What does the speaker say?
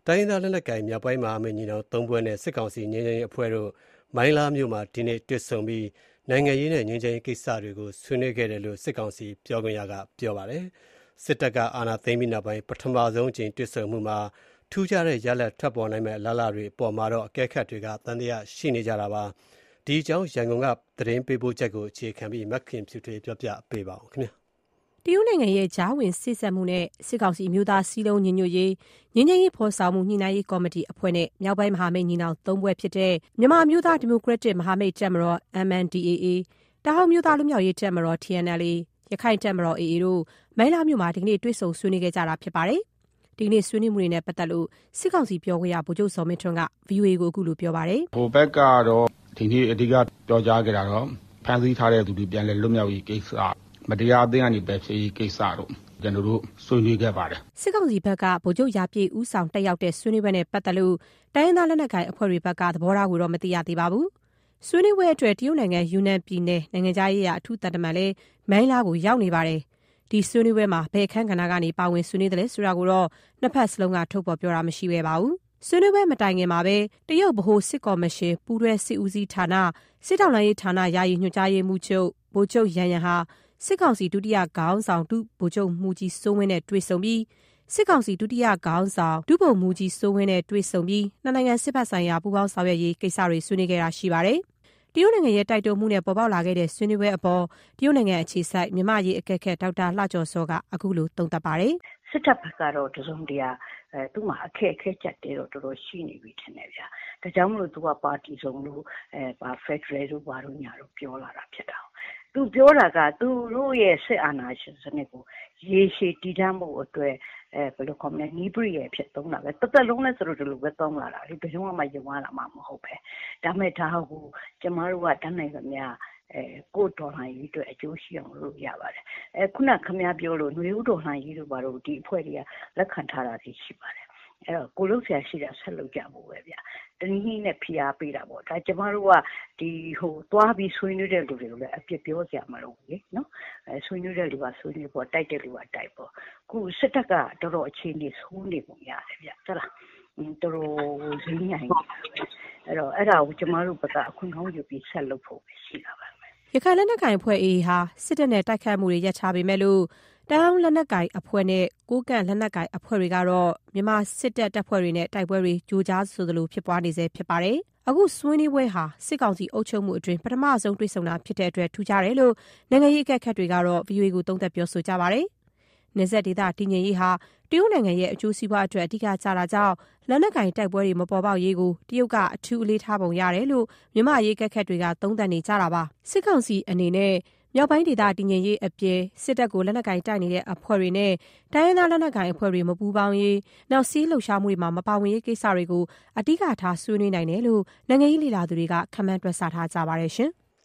တိုင်းရင်းသားလက်နက်ကိုင်မြောက်ပိုင်းမဟာမိတ်ညီနောင်သုံးဖွဲ့နဲ့စစ်ကောင်စီငြိမ်းချမ်းရေးအဖွဲ့တို့မိုင်းလားမြို့မှာဒီနေ့တွေ့ဆုံပြီးနိုင်ငံရေးနဲ့ငြိမ်းချမ်းရေးကိစ္စတွေကိုဆွေးနွေးခဲ့တယ်လို့စစ်ကောင်စီပြောခွင့်ရကပြောပါတယ်။စစ်တပ်ကအာဏာသိမ်းပြီးနောက်ပိုင်းပထမဆုံးအကြိမ်တွေ့ဆုံမှုမှာထူးခြားတဲ့ရလဒ်ထွက်ပေါ်နိုင်မဲ့အလားအလာတွေအပေါ်မှာတော့အကဲခတ်တွေကသံသယရှိနေကြတာပါ။ဒီအကြောင်းရန်ကုန်ကသတင်းပေးပို့ချက်ကိုအခြေခံပြီးမခင်ဖြူထွေးပြောပြပေးပါဦးခင်ဗျာ။တရုတ်နိုင်ငံရဲ့ကြားဝင်စစ်ဆက်မှုနဲ့စစ်ကောင်စီအမျိုးသားစီးလုံးညီညွတ်ရေးငြိမ်းချမ်းရေးဖော်ဆောင်မှုညှိနှိုင်းရေးကော်မတီအဖွဲ့နဲ့မြောက်ပိုင်းမဟာမိတ်ညီနောင်သုံးဖွဲ့ဖြစ်တဲ့မြန်မာအမျိုးသားဒီမိုကရက်တစ်မဟာမိတ်တပ်မတော် MNDAA တအောင်းမျိုးသားလူမျိုးရေးတပ်မတော် TNLA ရခိုင်တပ်မတော် AA တို့မိုင်းလားမြို့မှာဒီကနေ့တွေ့ဆုံဆွေးနွေးခဲ့ကြတာဖြစ်ပါတယ်။ဒီကနေ့ဆွေးနွေးမှုတွေနဲ့ပတ်သက်လို့စစ်ကောင်စီပြောခွင့်ရဗိုလ်ချုပ်စောမင်းထွန်းက VOA ကိုအခုလိုပြောပါတယ်။ဟိုဘက်ကတော့ဒီနေ့အဓိကပြောကြားခဲ့တာတော့ဖမ်းဆီးထားတဲ့သူတွေပြန်လည်လွတ်မြောက်ရေးကိစ္စမတရားအသင်းကနေပဲဖြစ်ရေးကိစ္စတို့ကျွန်တော်တို့ဆွေးနွေးခဲ့ပါတယ်စစ်ကောင်စီဘက်ကဗိုလ်ချုပ်ရာပြည့်ဦးဆောင်တက်ရောက်တဲ့ဆွေးနွေးပွဲနဲ့ပတ်သက်လို့တိုင်းရင်းသားလက်နက်ကိုင်အဖွဲ့တွေဘက်ကသဘောထားကိုတော့မသိရသေးပါဘူးဆွေးနွေးပွဲအတွက်တရုတ်နိုင်ငံယူနန်ပြည်နယ်နိုင်ငံခြားရေးရာအထူးတန်တမန်လည်းမိုင်းလားကိုရောက်နေပါတယ်ဒီဆွေးနွေးပွဲမှာဘယ်အခန်းကဏ္ဍကနေပါဝင်ဆွေးနွေးတယ်လဲဆိုတာကိုတော့နှစ်ဖက်စလုံးကထုတ်ဖော်ပြောတာမရှိပဲပါဘူးဆွေးနွေးပွဲမတိုင်ခင်မှာပဲတရုတ်ဗဟိုစစ်ကော်မရှင်ပူးတွဲစစ်ဦးစီးဌာနစစ်ထောက်လှမ်းရေးဌာနယာယီညွှန်ကြားရေးမှူးချုပ်ဗိုလ်ချုပ်ရန်ရန်ဟာစစ်ကောင်စီဒုတိယခေါင်းဆောင်ဒုဗိုလ်ချုပ်မှူးကြီးစိုးဝင်းနဲ့တွေ့ဆုံပြီးစစ်ကောင်စီဒုတိယခေါင်းဆောင်ဒုဗိုလ်မှူးကြီးစိုးဝင်းနဲ့တွေ့ဆုံပြီးနှစ်နိုင်ငံစစ်ဘက်ဆိုင်ရာပူးပေါင်းဆောင်ရွက်ရေးကိစ္စတွေဆွေးနွေးခဲ့တာရှိပါတယ်။တရုတ်နိုင်ငံရဲ့တိုက်တွန်းမှုနဲ့ပေါ်ပေါက်လာခဲ့တဲ့ဆွေးနွေးပွဲအပေါ်တရုတ်နိုင်ငံအခြေစိုက်မြန်မာရေးအကဲခတ်ဒေါက်တာလှကျော်စောကအခုလိုသုံးသပ်ပါတယ်။စစ်တပ်ဘက်ကတော့တစုံတရာသူ့မှာအခက်ချက်တွေတော့တော်တော်ရှိနေပြီထင်တယ်ဗျာ။ဒါကြောင့်မလို့သူကပါတီစုံလို့ဖက်ဒရယ်တို့ဘာလို့ညာတော့ပြောလာတာဖြစ်တာ။သူပြောတာကသူတို့ရဲ့စစ်အာဏာရှင်စနစ်ကိုရေရှည်တည်တံ့ဖို့အတွက်ဘယ်လိုခေါ်မလဲနီးပရိရဲ့ဖြစ်သုံးတာပဲတစ်သက်လုံးလဲဆိုတော့ဒီလိုပဲသုံးလာတာလေဘယ်တော့မှယုံရတာမှမဟုတ်ပဲဒါမဲ့ဒါကိုကျမတို့ကတန်းနိုင်သမျှကိုဒေါ်လာကြီးအတွက်အကျိုးရှိအောင်လုပ်ရပါတယ်ခုနခမည်းပြောလို့ຫນွေဥဒေါ်လာကြီးတို့ဘာလို့ဒီအဖွဲ့တွေကလက်ခံထားတာရှိပါတယ်အဲ့တော့ကိုလို့ဆရာရှိတာဆက်လုပ်ကြဖို့ပဲဗျတနည်းနဲ့ဖိအားပေးတာပေါ့ဒါကျမတို့ကဒီသွားပြီးဆွေးနွေးတဲ့လူတွေကိုလည်းအပြစ်ပြောစရာမလိုဘူးလေနော်ဆွေးနွေးတဲ့လူကဆွေးနွေးပေါ့တိုက်တဲ့လူကတိုက်ပေါ့ခုစစ်တပ်ကတော်တော်အခြေအနေဆိုးနေပုံရတယ်ဗျဟုတ်လားတော်တော်ဈေးညိုင်အဲ့တော့အဲ့ဒါကိုကျမတို့ဘက်ကအခွင့်ကောင်းယူပြီးဆက်လုပ်ဖို့ရှိတာပါရခိုင်လက်နက်ကိုင်အဖွဲ့ AA ဟာစစ်တပ်နဲ့တိုက်ခိုက်မှုတွေရပ်ချပေမဲ့လို့တောင်လက်နက်ကိုင်အဖွဲ့နဲ့ကိုကန့်လက်နက်ကိုင်အဖွဲ့တွေကတော့မြန်မာစစ်တပ်တပ်ဖွဲ့တွေနဲ့တိုက်ပွဲတွေကြိုးကြားဆိုသလိုဖြစ်ပွားနေစေဖြစ်ပါတယ်။အခုဆွေးနွေးပွဲဟာစစ်ကောင်စီအုပ်ချုပ်မှုအတွင်းပထမဆုံးတွေ့ဆုံတာဖြစ်တဲ့အတွက်ထူးခြားတယ်လို့နိုင်ငံရေးအကဲခတ်တွေကတော့ VOA ကိုသုံးသပ်ပြောဆိုကြပါတယ်။နယ်စပ်ဒေသတည်ငြိမ်ရေးဟာတရုတ်နိုင်ငံရဲ့အကျိုးစီးပွားအတွက်အဓိကကျတာကြောင့်လက်နက်ကိုင်တိုက်ပွဲတွေမပေါ်ပေါက်ရေးကိုတရုတ်ကအထူးအလေးထားပုံရတယ်လို့မြန်မာရေးကက်ခတ်တွေကသုံးသပ်နေကြတာပါစစ်ကောင်စီအနေနဲ့မြောက်ပိုင်းဒေသတည်ငြိမ်ရေးအပြင်စစ်တပ်ကိုလက်နက်ကိုင်တိုက်နေတဲ့အဖွဲ့တွေနဲ့တိုင်းရင်းသားလက်နက်ကိုင်အဖွဲ့တွေမပူးပေါင်းရေးနောက်စီးလှုပ်ရှားမှုတွေမှာမပါဝင်ရေးကိစ္စတွေကိုအဓိကထားဆွေးနွေးနိုင်တယ်လို့နိုင်ငံရေးလေ့လာသူတွေကခန့်မှန်းတွက်ဆထားကြပါတယ်ရှင်